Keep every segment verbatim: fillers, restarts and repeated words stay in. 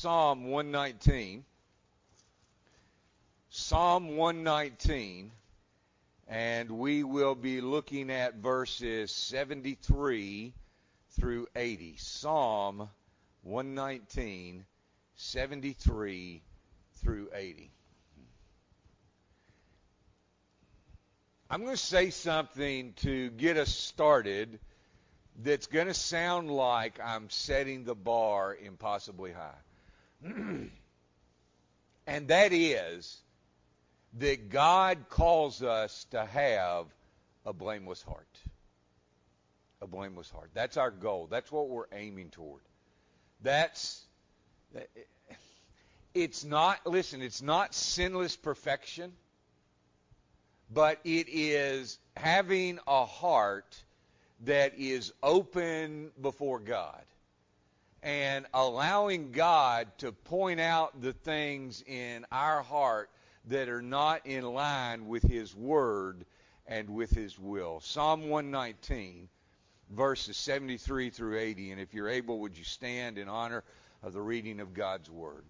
Psalm one nineteen. Psalm one nineteen, and we will be looking at verses seventy-three through eighty. Psalm one nineteen, seventy-three through eighty. I'm going to say something to get us started that's going to sound like I'm setting the bar impossibly high. And that is that God calls us to have a blameless heart. A blameless heart. That's our goal. That's what we're aiming toward. That's, it's not, listen, it's not sinless perfection, but it is having a heart that is open before God and allowing God to point out the things in our heart that are not in line with His Word and with His will. Psalm one nineteen, verses seventy-three through eighty. And if you're able, would you stand in honor of the reading of God's Word?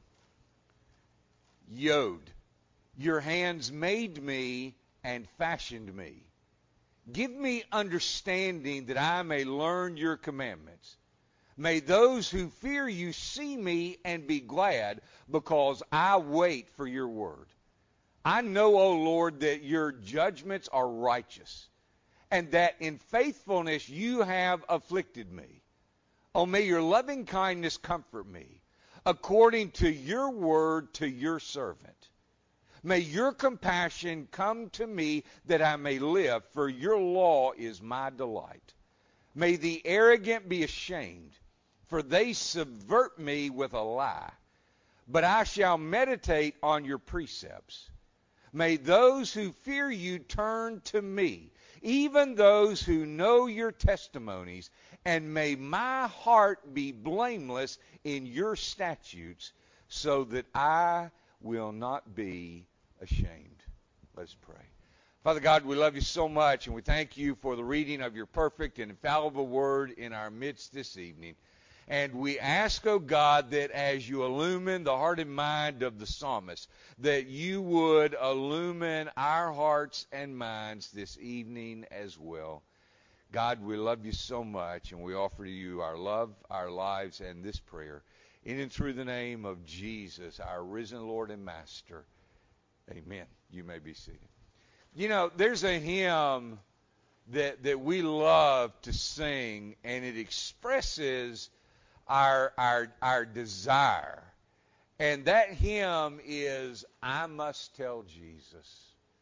Yod, your hands made me and fashioned me. Give me understanding that I may learn your commandments. May those who fear you see me and be glad, because I wait for your word. I know, O Lord, that your judgments are righteous, and that in faithfulness you have afflicted me. Oh, may your loving kindness comfort me, according to your word to your servant. May your compassion come to me that I may live, for your law is my delight. May the arrogant be ashamed, for they subvert me with a lie. But I shall meditate on your precepts. May those who fear you turn to me, even those who know your testimonies, and may my heart be blameless in your statutes, so that I will not be ashamed. Let's pray. Father God, we love you so much, and we thank you for the reading of your perfect and infallible word in our midst this evening. And we ask, oh God, that as you illumine the heart and mind of the psalmist, that you would illumine our hearts and minds this evening as well. God, we love you so much, and we offer to you our love, our lives, and this prayer in and through the name of Jesus, our risen Lord and Master. Amen. You may be seated. You know, there's a hymn that that we love to sing, and it expresses our our our desire. And that hymn is, I must tell Jesus.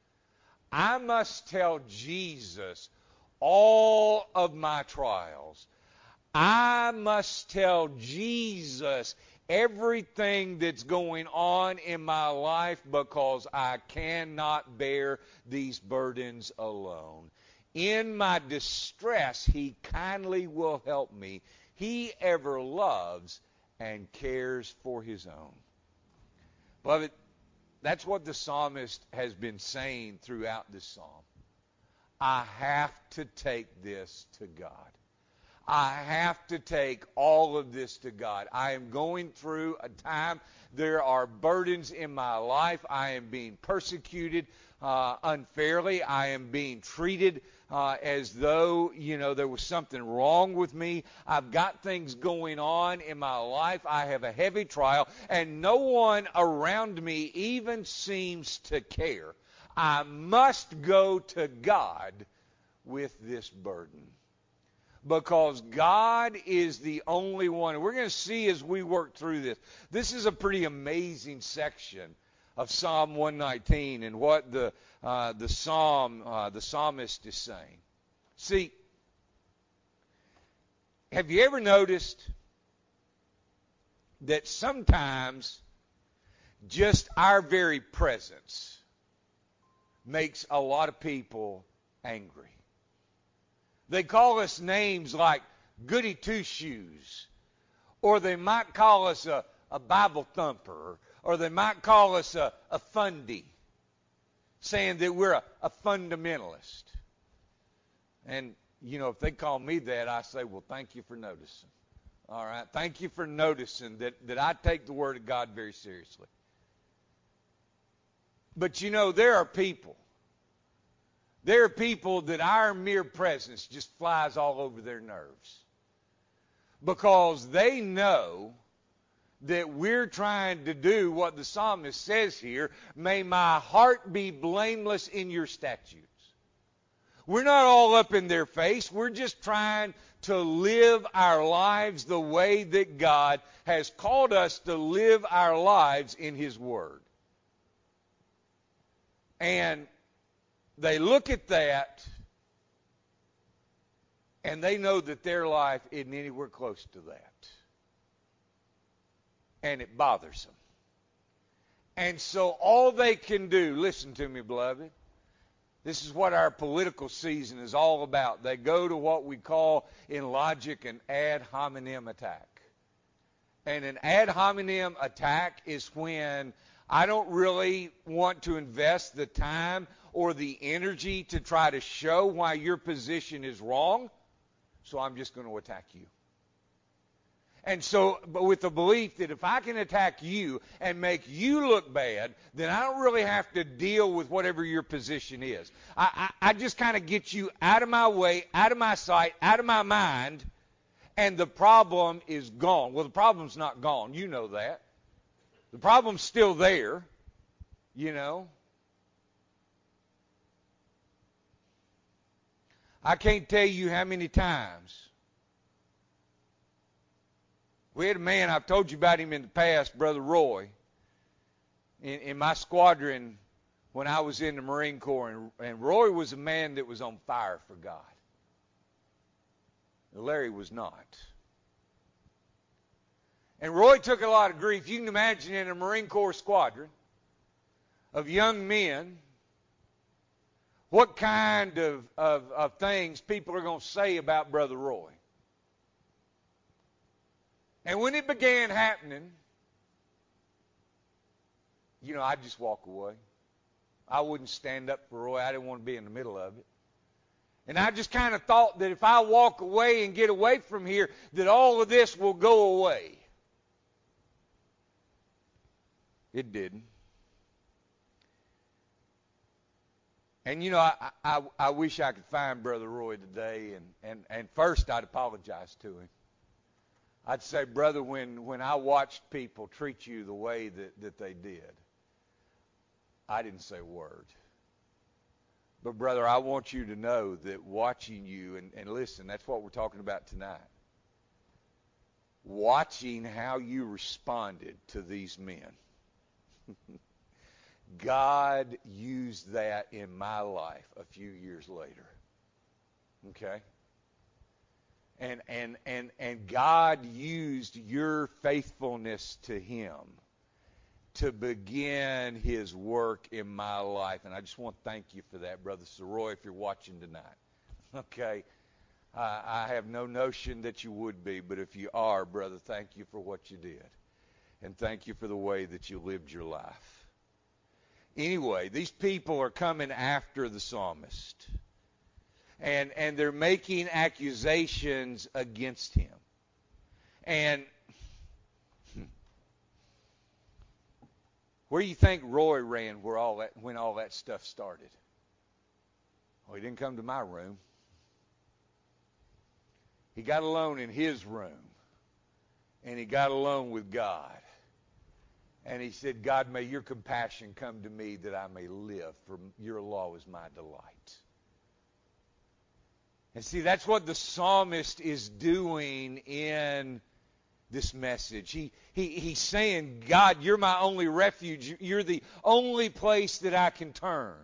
I must tell Jesus all of my trials. I must tell Jesus everything that's going on in my life, because I cannot bear these burdens alone. In my distress, He kindly will help me. He ever loves and cares for His own. Beloved, that's what the psalmist has been saying throughout this psalm. I have to take this to God. I have to take all of this to God. I am going through a time. There are burdens in my life. I am being persecuted uh, unfairly. I am being treated uh, as though, you know, there was something wrong with me. I've got things going on in my life. I have a heavy trial, and no one around me even seems to care. I must go to God with this burden, because God is the only one. We're going to see as we work through this. This is a pretty amazing section of Psalm one nineteen and what the uh, the psalm uh, the psalmist is saying. See, have you ever noticed that sometimes just our very presence makes a lot of people angry? They call us names like goody two-shoes, or they might call us a, a Bible thumper, or they might call us a, a fundy, saying that we're a, a fundamentalist. And, you know, if they call me that, I say, well, thank you for noticing. All right. Thank you for noticing that, that I take the Word of God very seriously. But you know, there are people. There are people that our mere presence just flies all over their nerves. Because they know that we're trying to do what the psalmist says here, may my heart be blameless in your statutes. We're not all up in their face. We're just trying to live our lives the way that God has called us to live our lives in His Word. And they look at that, and they know that their life isn't anywhere close to that. And it bothers them. And so all they can do, listen to me, beloved, this is what our political season is all about. They go to what we call in logic an ad hominem attack. And an ad hominem attack is when I don't really want to invest the time or the energy to try to show why your position is wrong, so I'm just going to attack you. And so, but with the belief that if I can attack you and make you look bad, then I don't really have to deal with whatever your position is. I, I, I just kind of get you out of my way, out of my sight, out of my mind, and the problem is gone. Well, the problem's not gone. You know that. The problem's still there, you know. I can't tell you how many times. We had a man, I've told you about him in the past, Brother Roy, in, in my squadron when I was in the Marine Corps. And, and Roy was a man that was on fire for God. Larry was not. And Roy took a lot of grief. You can imagine in a Marine Corps squadron of young men, what kind of, of, of things people are going to say about Brother Roy. And when it began happening, you know, I'd just walk away. I wouldn't stand up for Roy. I didn't want to be in the middle of it. And I just kind of thought that if I walk away and get away from here, that all of this will go away. It didn't. And, you know, I, I, I wish I could find Brother Roy today, and, and, and first I'd apologize to him. I'd say, brother, when, when I watched people treat you the way that, that they did, I didn't say a word. But, brother, I want you to know that watching you, and, and listen, that's what we're talking about tonight. Watching how you responded to these men. God used that in my life a few years later. Okay? And and and and God used your faithfulness to Him to begin His work in my life. And I just want to thank you for that, Brother Soroy, if you're watching tonight. Okay? I, I have no notion that you would be, but if you are, brother, thank you for what you did. And thank you for the way that you lived your life. Anyway, these people are coming after the psalmist. And and they're making accusations against him. And where do you think Roy ran where all that when all that stuff started? Well, he didn't come to my room. He got alone in his room. And he got alone with God. And he said, God, may your compassion come to me that I may live, for your law is my delight. And see, that's what the psalmist is doing in this message. He, he He's saying, God, you're my only refuge. You're the only place that I can turn.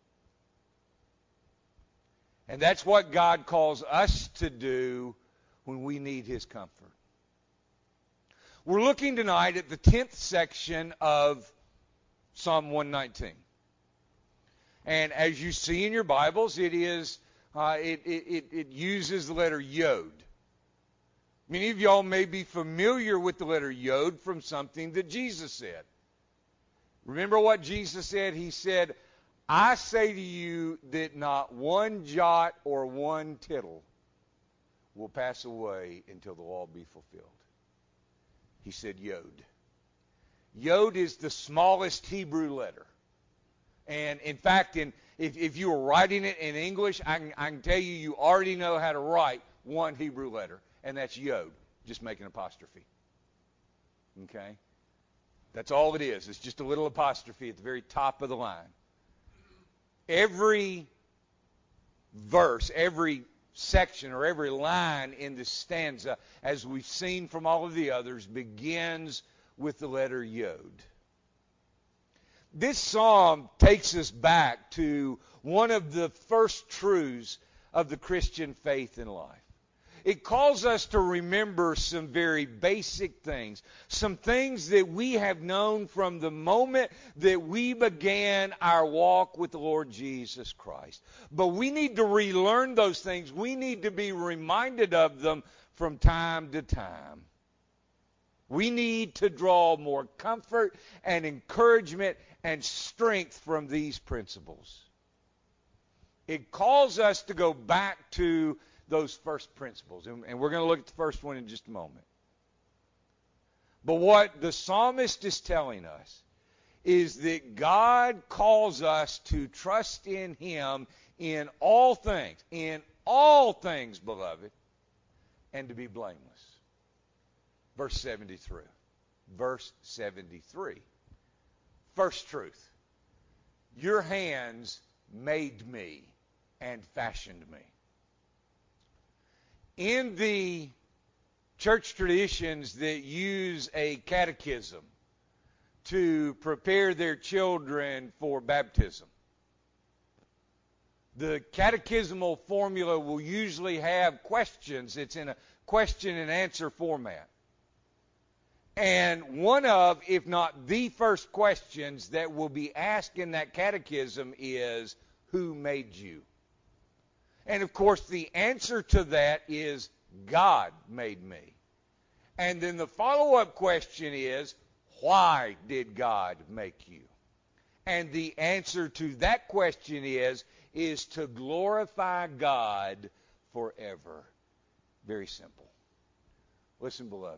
And that's what God calls us to do when we need His comfort. We're looking tonight at the tenth section of Psalm one nineteen. And as you see in your Bibles, it is uh, it, it, it uses the letter Yod. Many of y'all may be familiar with the letter Yod from something that Jesus said. Remember what Jesus said? He said, I say to you that not one jot or one tittle will pass away until the law be fulfilled. He said Yod. Yod is the smallest Hebrew letter. And in fact, in, if, if you were writing it in English, I can, I can tell you, you already know how to write one Hebrew letter, and that's Yod. Just make an apostrophe. Okay? That's all it is. It's just a little apostrophe at the very top of the line. Every verse, every section, or every line in the stanza, as we've seen from all of the others, begins with the letter Yod. This psalm takes us back to one of the first truths of the Christian faith and life. It calls us to remember some very basic things, some things that we have known from the moment that we began our walk with the Lord Jesus Christ. But we need to relearn those things. We need to be reminded of them from time to time. We need to draw more comfort and encouragement and strength from these principles. It calls us to go back to those first principles. And, and we're going to look at the first one in just a moment. But what the psalmist is telling us is that God calls us to trust in Him in all things, in all things, beloved, and to be blameless. Verse seventy-three. Verse seventy-three. First truth. Your hands made me and fashioned me. In the church traditions that use a catechism to prepare their children for baptism, the catechismal formula will usually have questions. It's in a question and answer format. And one of, if not the first questions that will be asked in that catechism is, who made you? And of course, the answer to that is, God made me. And then the follow-up question is, why did God make you? And the answer to that question is, is to glorify God forever. Very simple. Listen, beloved.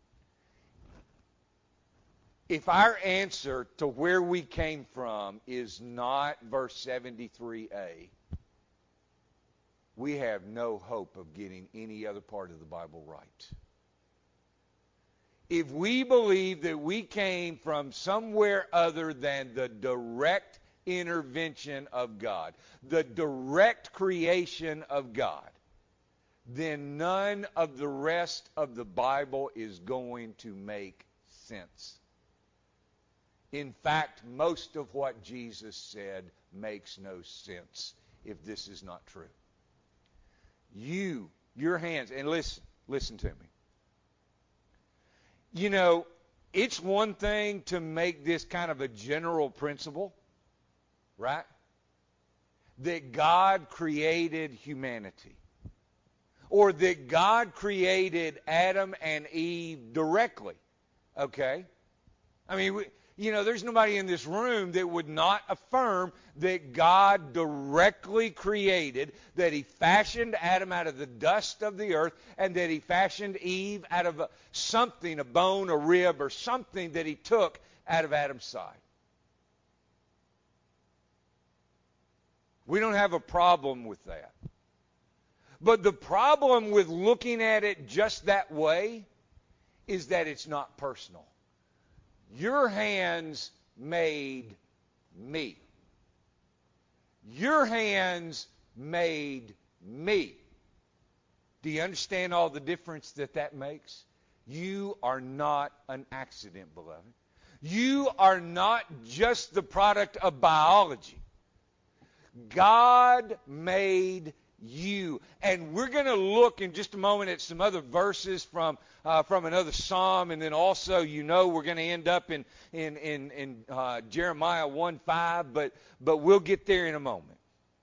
If our answer to where we came from is not verse seventy-three a, we have no hope of getting any other part of the Bible right. If we believe that we came from somewhere other than the direct intervention of God, the direct creation of God, then none of the rest of the Bible is going to make sense. In fact, most of what Jesus said makes no sense if this is not true. You, your hands, and listen, listen to me. You know, it's one thing to make this kind of a general principle, right? That God created humanity. Or that God created Adam and Eve directly, okay? I mean, we, you know, there's nobody in this room that would not affirm that God directly created, that He fashioned Adam out of the dust of the earth, and that He fashioned Eve out of a, something, a bone, a rib, or something that He took out of Adam's side. We don't have a problem with that. But the problem with looking at it just that way is that it's not personal. Your hands made me. Your hands made me. Do you understand all the difference that that makes? You are not an accident, beloved. You are not just the product of biology. God made you. And we're going to look in just a moment at some other verses from uh, from another psalm, and then also, you know, we're going to end up in in in, in uh, Jeremiah one five, but but we'll get there in a moment.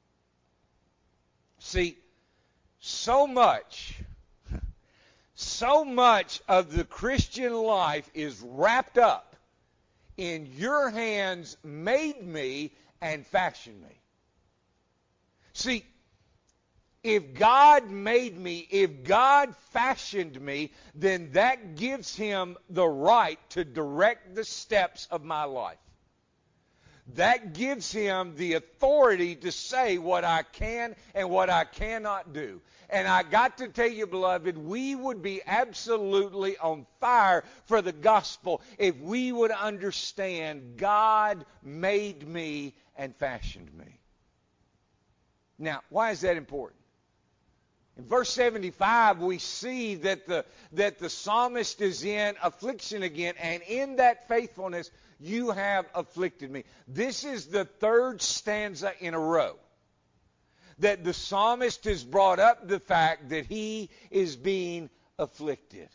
See, so much, so much of the Christian life is wrapped up in your hands made me and fashioned me. See, If God made me, if God fashioned me, then that gives him the right to direct the steps of my life. That gives him the authority to say what I can and what I cannot do. And I got to tell you, beloved, we would be absolutely on fire for the gospel if we would understand God made me and fashioned me. Now, why is that important? In verse seventy-five, we see that the, that the psalmist is in affliction again, and in that faithfulness, you have afflicted me. This is the third stanza in a row that the psalmist has brought up the fact that he is being afflicted.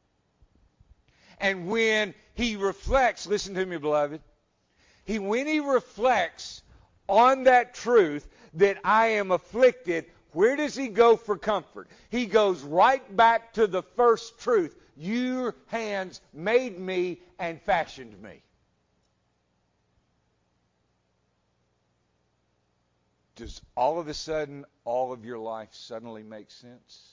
And when he reflects, listen to me, beloved, he when he reflects on that truth that I am afflicted, where does he go for comfort? He goes right back to the first truth. Your hands made me and fashioned me. Does all of a sudden, all of your life suddenly make sense?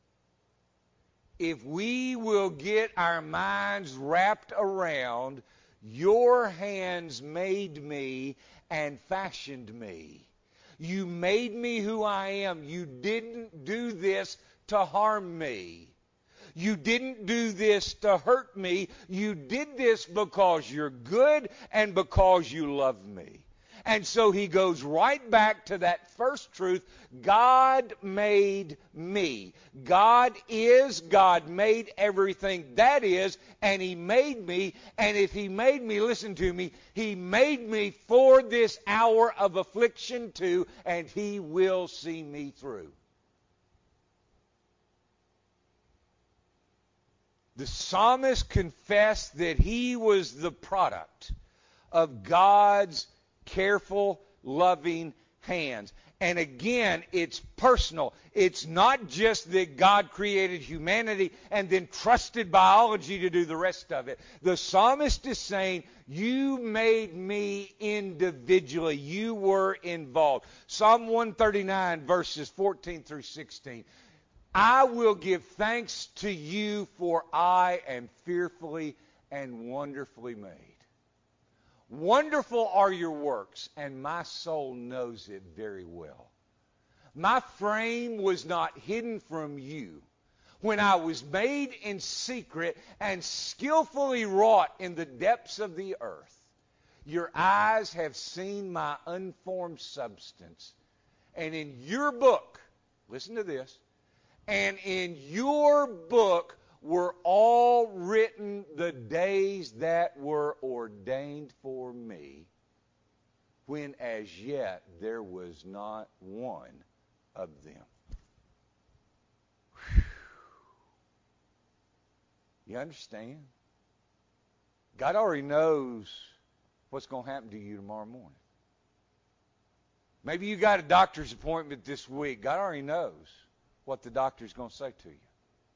If we will get our minds wrapped around, your hands made me and fashioned me. You made me who I am. You didn't do this to harm me. You didn't do this to hurt me. You did this because you're good and because you love me. And so he goes right back to that first truth. God made me. God is, God made everything that is, and he made me. And if he made me, listen to me, he made me for this hour of affliction too, and he will see me through. The psalmist confessed that he was the product of God's careful, loving hands. And again, it's personal. It's not just that God created humanity and then trusted biology to do the rest of it. The psalmist is saying, you made me individually. You were involved. Psalm one thirty-nine, verses fourteen through sixteen. I will give thanks to you, for I am fearfully and wonderfully made. Wonderful are your works, and my soul knows it very well. My frame was not hidden from you when I was made in secret and skillfully wrought in the depths of the earth. Your eyes have seen my unformed substance, and in your book, listen to this, and in your book were all written the days that were ordained for me, when as yet there was not one of them. Whew. You understand? God already knows what's going to happen to you tomorrow morning. Maybe you got a doctor's appointment this week. God already knows what the doctor's going to say to you.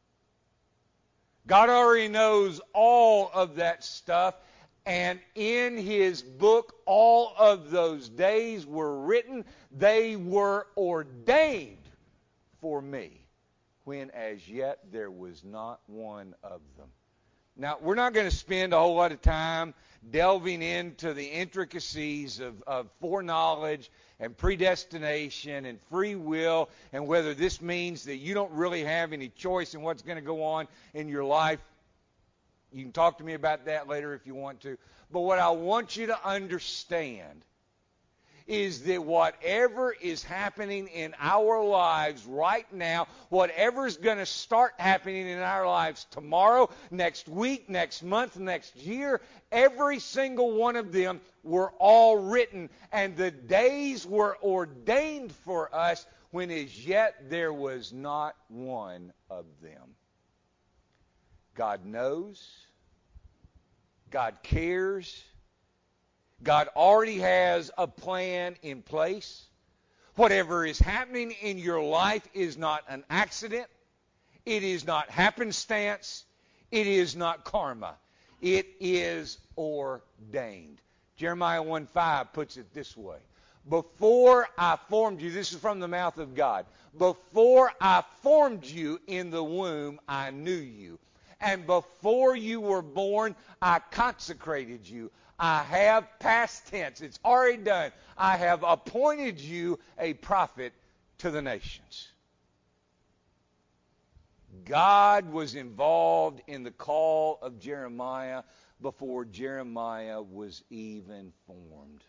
God already knows all of that stuff, and in his book, all of those days were written. They were ordained for me, when as yet there was not one of them. Now, we're not going to spend a whole lot of time delving into the intricacies of, of foreknowledge and predestination and free will, and whether this means that you don't really have any choice in what's going to go on in your life. You can talk to me about that later if you want to. But what I want you to understand is that whatever is happening in our lives right now, whatever's going to start happening in our lives tomorrow, next week, next month, next year, every single one of them were all written, and the days were ordained for us, when as yet there was not one of them. God knows. God cares. God already has a plan in place. Whatever is happening in your life is not an accident. It is not happenstance. It is not karma. It is ordained. Jeremiah one five puts it this way. Before I formed you, this is from the mouth of God. Before I formed you in the womb, I knew you. And before you were born, I consecrated you. I have past tense. It's already done. I have appointed you a prophet to the nations. God was involved in the call of Jeremiah before Jeremiah was even formed.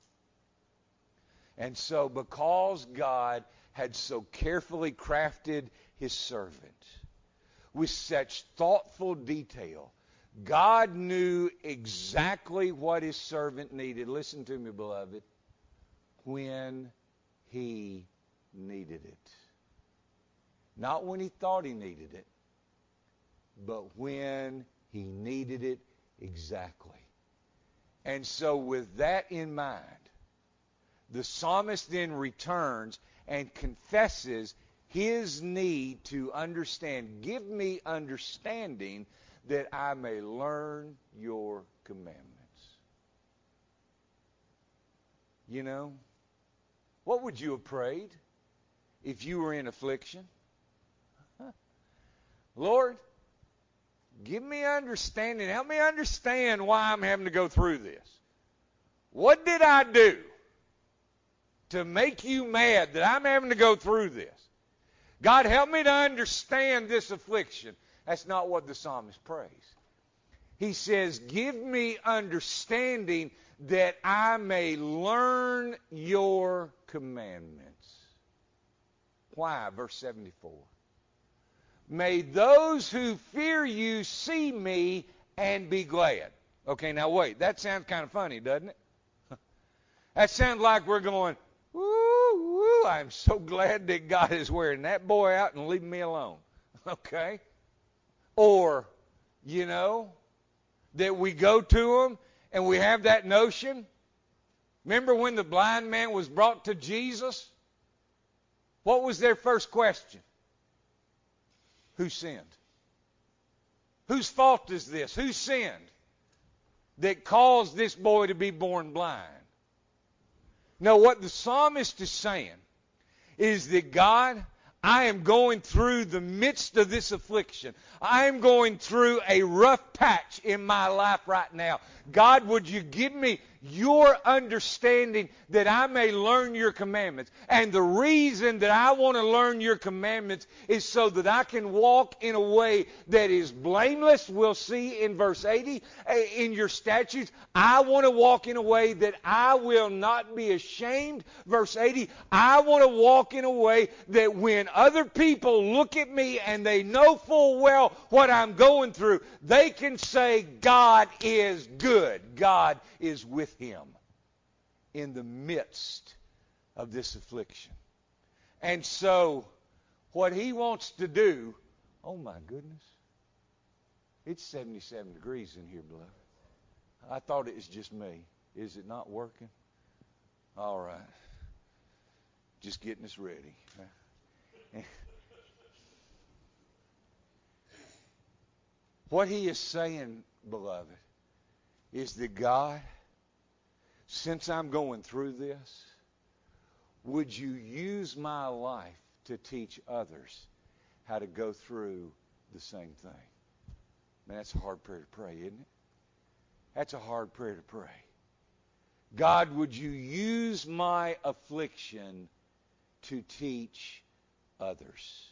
And so because God had so carefully crafted his servant with such thoughtful detail, God knew exactly what his servant needed. Listen to me, beloved. When he needed it. Not when he thought he needed it, but when he needed it exactly. And so with that in mind, the psalmist then returns and confesses his need to understand. Give me understanding that I may learn your commandments. You know, what would you have prayed if you were in affliction? Lord, give me understanding. Help me understand why I'm having to go through this. What did I do to make you mad that I'm having to go through this? God, help me to understand this affliction. That's not what the psalmist prays. He says, give me understanding that I may learn your commandments. Why? Verse seventy-four. May those who fear you see me and be glad. Okay, now wait. That sounds kind of funny, doesn't it? That sounds like we're going, woo, woo, I'm so glad that God is wearing that boy out and leaving me alone. Okay? Or, you know, that we go to him and we have that notion. Remember when the blind man was brought to Jesus? What was their first question? Who sinned? Whose fault is this? Who sinned that caused this boy to be born blind? Now, what the psalmist is saying is that God, I am going through the midst of this affliction. I am going through a rough patch in my life right now. God, would you give me your understanding that I may learn your commandments? And the reason that I want to learn your commandments is so that I can walk in a way that is blameless. We'll see in verse eighty, in your statutes. I want to walk in a way that I will not be ashamed. Verse eighty, I want to walk in a way that when other people look at me and they know full well what I'm going through, they can say, God is good. God is with him in the midst of this affliction. And so, what he wants to do, oh my goodness, it's seventy-seven degrees in here, beloved. I thought it was just me. Is it not working? All right. Just getting us ready. What he is saying, beloved, is that God, since I'm going through this, would you use my life to teach others how to go through the same thing? Man, that's a hard prayer to pray, isn't it? That's a hard prayer to pray. God, would you use my affliction to teach others?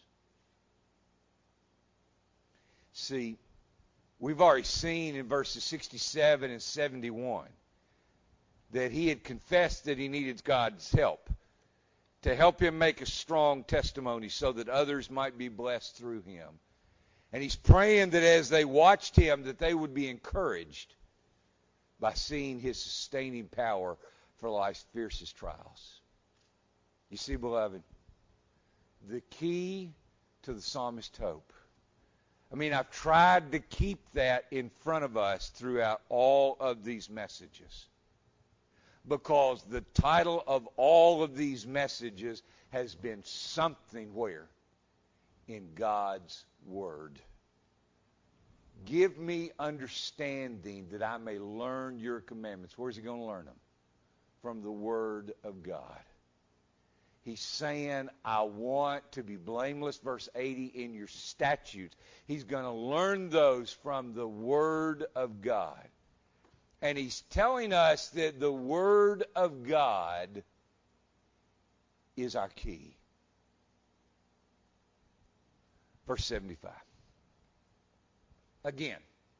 See, we've already seen in verses sixty-seven and seventy-one that he had confessed that he needed God's help to help him make a strong testimony so that others might be blessed through him. And he's praying that as they watched him, that they would be encouraged by seeing his sustaining power for life's fiercest trials. You see, beloved, the key to the psalmist's hope, I mean, I've tried to keep that in front of us throughout all of these messages, because the title of all of these messages has been something where? In God's Word. Give me understanding that I may learn your commandments. Where's he going to learn them? from the Word of God. He's saying, I want to be blameless, verse eighty, in your statutes. He's going to learn those from the Word of God. And he's telling us that the Word of God is our key. Verse seventy-five. Again,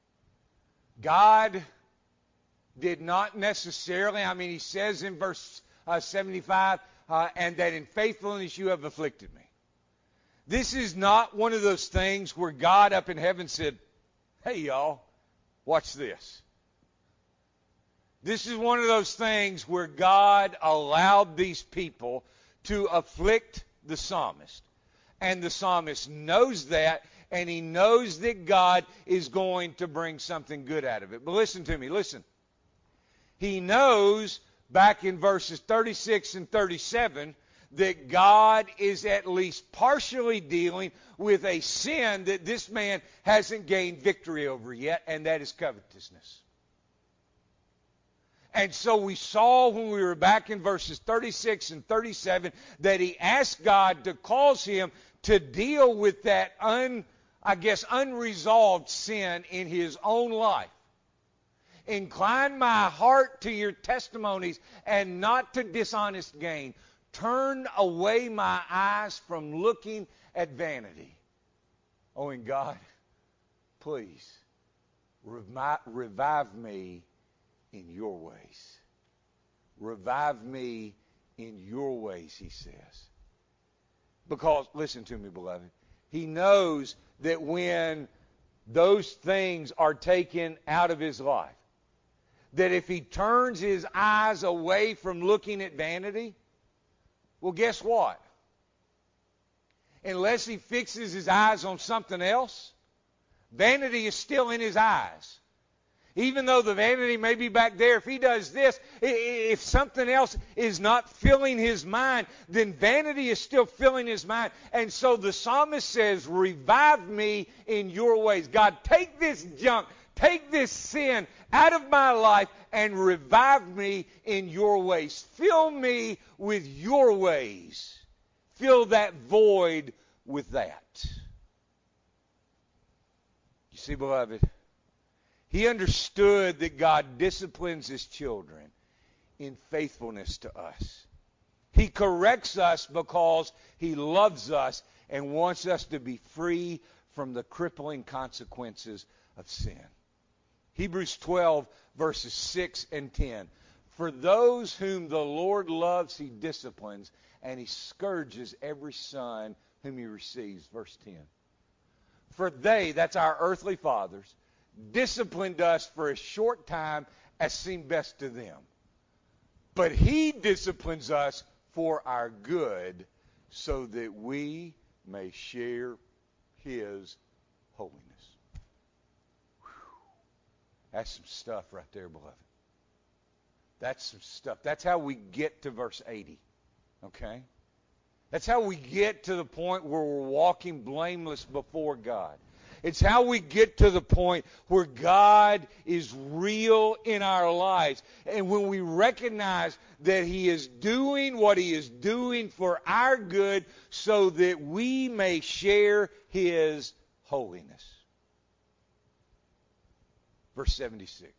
God did not necessarily, I mean, he says in verse uh, seventy-five, uh, and that in faithfulness you have afflicted me. This is not one of those things where God up in heaven said, hey, y'all, watch this. This is one of those things where God allowed these people to afflict the psalmist. And the psalmist knows that, and he knows that God is going to bring something good out of it. But listen to me, listen. He knows back in verses thirty-six and thirty-seven that God is at least partially dealing with a sin that this man hasn't gained victory over yet, and that is covetousness. And so we saw when we were back in verses thirty-six and thirty-seven that he asked God to cause him to deal with that, un, I guess, unresolved sin in his own life. Incline my heart to your testimonies and not to dishonest gain. Turn away my eyes from looking at vanity. Oh, and God, please revive, revive me in your ways. Revive me in your ways, he says. Because, listen to me, beloved, he knows that when those things are taken out of his life, that if he turns his eyes away from looking at vanity, well, guess what? Unless he fixes his eyes on something else, vanity is still in his eyes. Even though the vanity may be back there, if he does this, if something else is not filling his mind, then vanity is still filling his mind. And so the psalmist says, revive me in your ways. God, take this junk, take this sin out of my life and revive me in your ways. Fill me with your ways. Fill that void with that. You see, beloved, he understood that God disciplines his children in faithfulness to us. He corrects us because he loves us and wants us to be free from the crippling consequences of sin. Hebrews twelve, verses six and ten. For those whom the Lord loves, he disciplines, and he scourges every son whom he receives. Verse ten. For they, that's our earthly fathers, disciplined us for a short time as seemed best to them. But he disciplines us for our good so that we may share his holiness. Whew. That's some stuff right there, beloved. That's some stuff. That's how we get to verse eighty. Okay? That's how we get to the point where we're walking blameless before God. It's how we get to the point where God is real in our lives. And when we recognize that he is doing what he is doing for our good so that we may share his holiness. Verse seventy-six.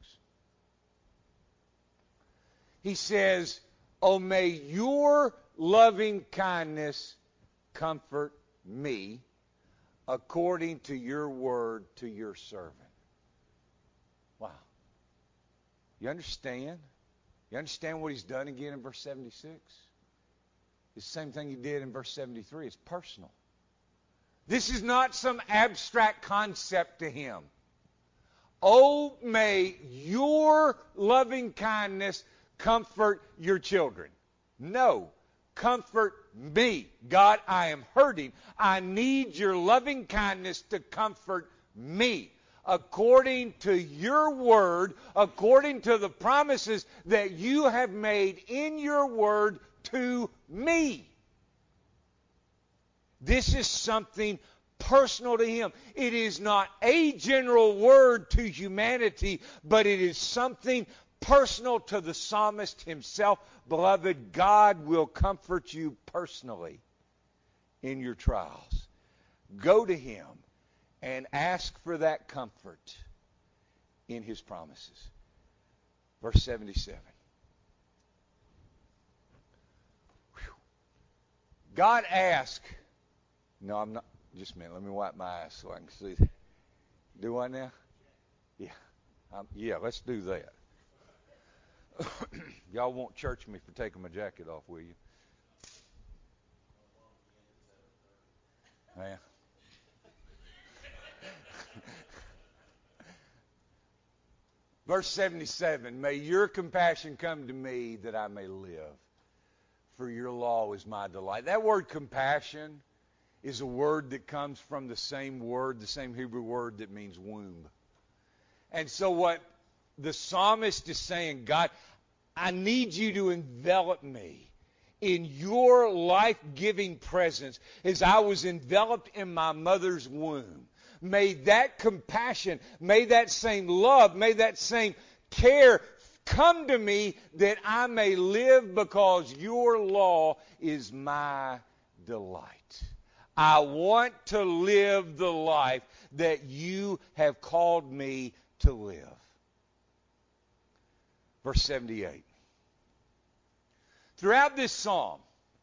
He says, oh, may your loving kindness comfort me, according to your word to your servant. Wow. You understand? You understand what he's done again in verse seventy-six? It's the same thing he did in verse seventy-three. It's personal. This is not some abstract concept to him. Oh, may your loving kindness comfort your children. No. Comfort me. God, I am hurting. I need your loving kindness to comfort me. According to your word, according to the promises that you have made in your word to me. This is something personal to him. It is not a general word to humanity, but it is something personal to the psalmist himself. Beloved, God will comfort you personally in your trials. Go to Him and ask for that comfort in His promises. Verse seventy-seven. Whew. God asked, no, I'm not, just a minute, let me wipe my eyes so I can see. Do I now? Yeah. Um, yeah, let's do that. Y'all won't church me for taking my jacket off, will you? Yeah. Verse seventy-seven, may your compassion come to me that I may live, for your law is my delight. That word compassion is a word that comes from the same word, the same Hebrew word that means womb. And so what the psalmist is saying, God, I need you to envelop me in your life-giving presence as I was enveloped in my mother's womb. May that compassion, may that same love, may that same care come to me that I may live, because your law is my delight. I want to live the life that you have called me to live. Verse seventy-eight. Throughout this psalm,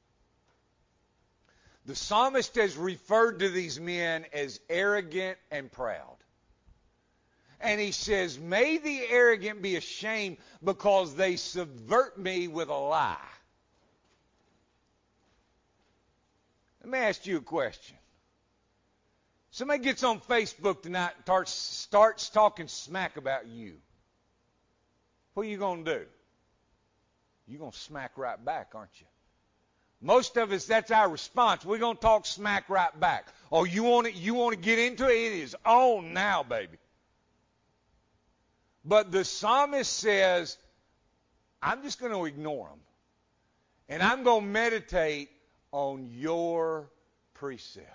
the psalmist has referred to these men as arrogant and proud. And he says, may the arrogant be ashamed because they subvert me with a lie. Let me ask you a question. Somebody gets on Facebook tonight and starts, starts talking smack about you. What are you going to do? You're going to smack right back, aren't you? Most of us, that's our response. We're going to talk smack right back. Oh, you want it? You want to get into it? It is on now, baby. But the psalmist says, I'm just going to ignore them. And I'm going to meditate on your precepts.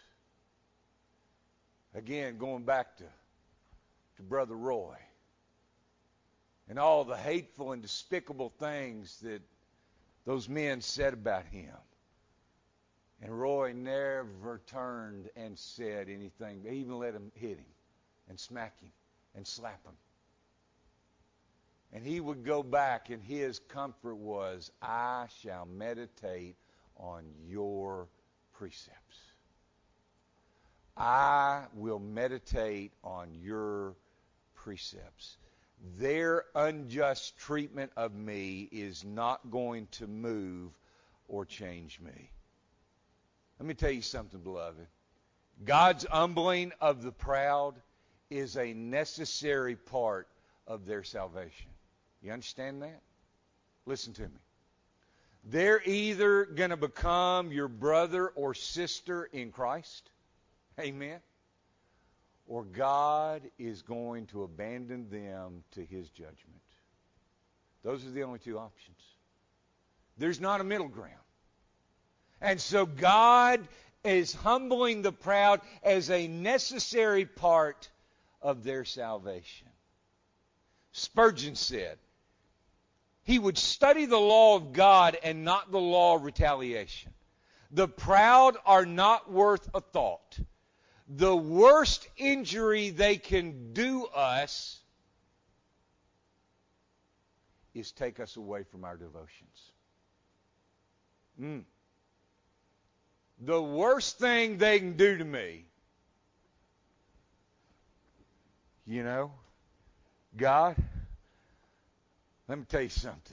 Again, going back to, to Brother Roy. And all the hateful and despicable things that those men said about him. And Roy never turned and said anything. They even let him hit him and smack him and slap him. And he would go back, and his comfort was, I shall meditate on your precepts. I will meditate on your precepts. Their unjust treatment of me is not going to move or change me. Let me tell you something, beloved. God's humbling of the proud is a necessary part of their salvation. You understand that? Listen to me. They're either going to become your brother or sister in Christ. Amen. Or God is going to abandon them to His judgment. Those are the only two options. There's not a middle ground. And so God is humbling the proud as a necessary part of their salvation. Spurgeon said, he would study the law of God and not the law of retaliation. The proud are not worth a thought. The worst injury they can do us is take us away from our devotions. Mm. The worst thing they can do to me, you know, God, let me tell you something.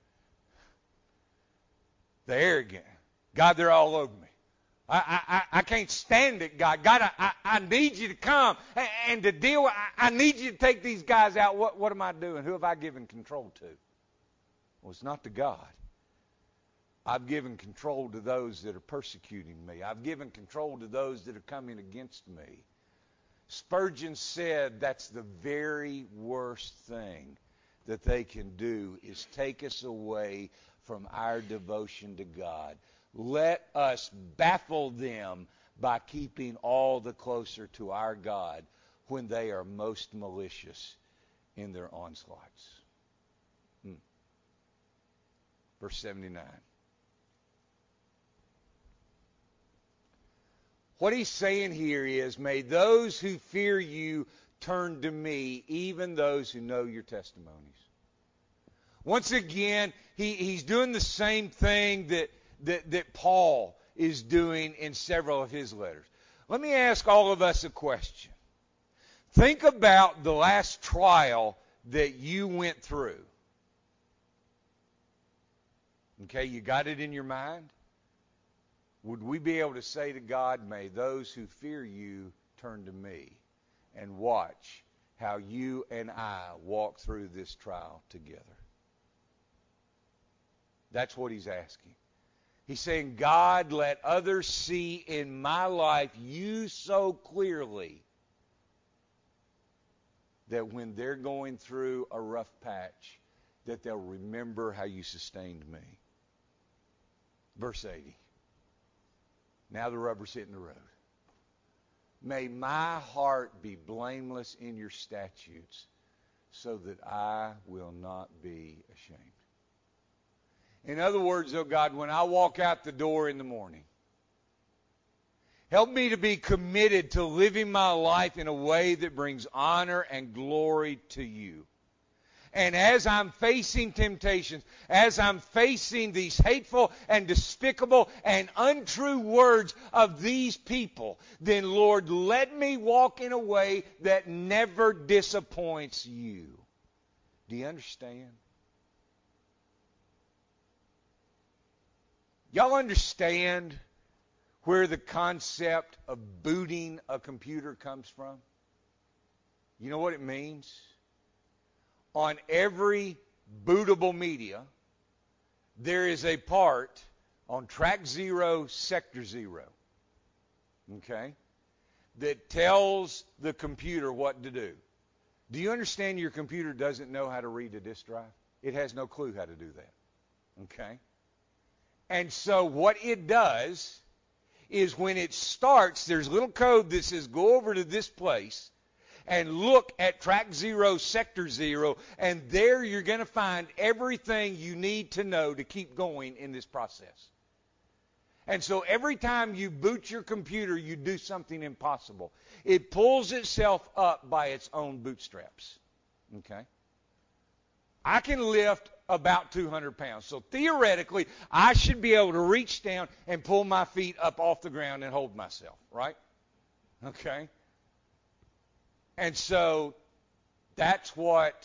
The arrogant, God, they're all over me. I, I, I can't stand it, God. God, I, I, I need you to come and, and to deal with, I, I need you to take these guys out. What, what am I doing? Who have I given control to? Well, it's not to God. I've given control to those that are persecuting me. I've given control to those that are coming against me. Spurgeon said that's the very worst thing that they can do is take us away from our devotion to God. Let us baffle them by keeping all the closer to our God when they are most malicious in their onslaughts. Hmm. Verse seventy-nine. What he's saying here is, may those who fear you turn to me, even those who know your testimonies. Once again, he, he's doing the same thing that, that, that Paul is doing in several of his letters. Let me ask all of us a question. Think about the last trial that you went through. Okay, you got it in your mind? Would we be able to say to God, may those who fear you turn to me, and watch how you and I walk through this trial together? That's what he's asking. He's saying, God, let others see in my life you so clearly that when they're going through a rough patch, that they'll remember how you sustained me. Verse eighty. Now the rubber's hitting the road. May my heart be blameless in your statutes, so that I will not be ashamed. In other words, oh God, when I walk out the door in the morning, help me to be committed to living my life in a way that brings honor and glory to you. And as I'm facing temptations, as I'm facing these hateful and despicable and untrue words of these people, then Lord, let me walk in a way that never disappoints you. Do you understand? Y'all understand where the concept of booting a computer comes from? You know what it means? On every bootable media, there is a part on track zero, sector zero, okay, that tells the computer what to do. Do you understand your computer doesn't know how to read a disk drive? It has no clue how to do that, okay? And so what it does is when it starts, there's a little code that says go over to this place and look at track zero, sector zero, and there you're going to find everything you need to know to keep going in this process. And so every time you boot your computer, you do something impossible. It pulls itself up by its own bootstraps. Okay? I can lift about two hundred pounds. So theoretically, I should be able to reach down and pull my feet up off the ground and hold myself, right? Okay? And so that's what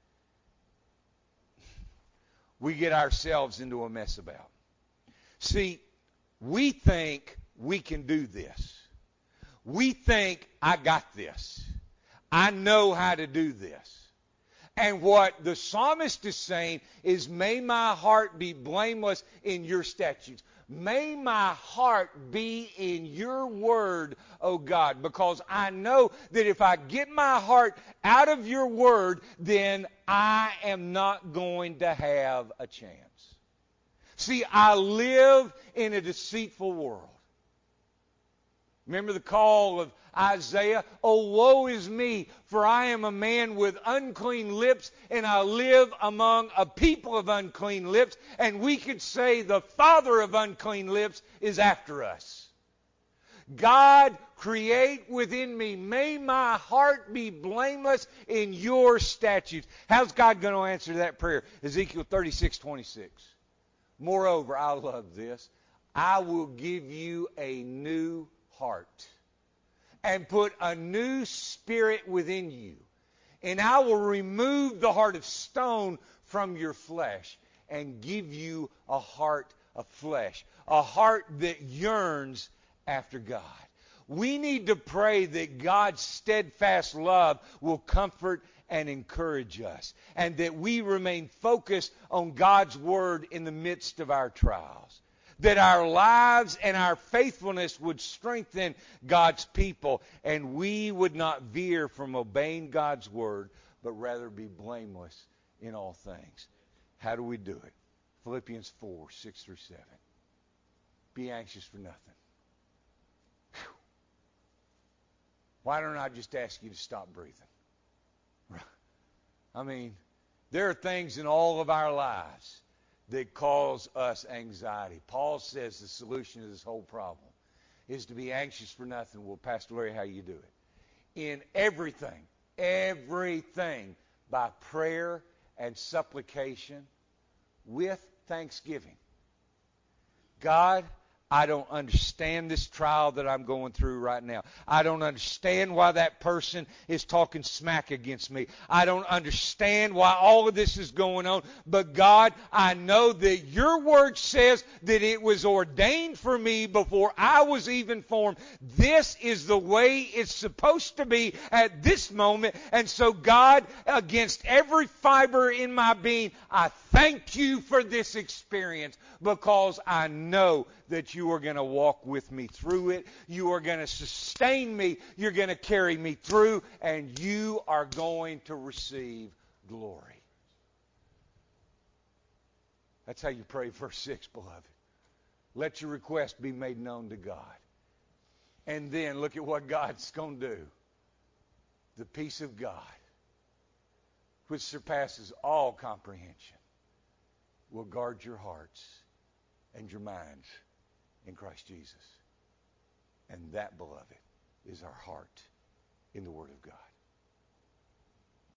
we get ourselves into a mess about. See, we think we can do this. We think I got this. I know how to do this. And what the psalmist is saying is, may my heart be blameless in your statutes. May my heart be in your word, O God, because I know that if I get my heart out of your word, then I am not going to have a chance. See, I live in a deceitful world. Remember the call of Isaiah? Oh, woe is me, for I am a man with unclean lips, and I live among a people of unclean lips. And we could say the father of unclean lips is after us. God, create within me. May my heart be blameless in your statutes. How's God going to answer that prayer? Ezekiel thirty-six twenty-six. Moreover, I love this. I will give you a new heart and put a new spirit within you. And I will remove the heart of stone from your flesh and give you a heart of flesh, a heart that yearns after God. We need to pray that God's steadfast love will comfort and encourage us, and that we remain focused on God's word in the midst of our trials. That our lives and our faithfulness would strengthen God's people, and we would not veer from obeying God's word, but rather be blameless in all things. How do we do it? Philippians four, six through seven. Be anxious for nothing. Whew. Why don't I just ask you to stop breathing? I mean, There are things in all of our lives that cause us anxiety. Paul says the solution to this whole problem is to be anxious for nothing. Well, Pastor Larry, how you do it? In everything, everything, by prayer and supplication with thanksgiving. God, I don't understand this trial that I'm going through right now. I don't understand why that person is talking smack against me. I don't understand why all of this is going on. But God, I know that your word says that it was ordained for me before I was even formed. This is the way it's supposed to be at this moment. And so God, against every fiber in my being, I thank you for this experience, because I know that you are going to walk with me through it. You are going to sustain me. You're going to carry me through, and you are going to receive glory. That's how you pray, verse six, beloved. Let your request be made known to God. And then look at what God's going to do. The peace of God, which surpasses all comprehension, will guard your hearts and your minds in Christ Jesus. And that, beloved, is our heart in the Word of God.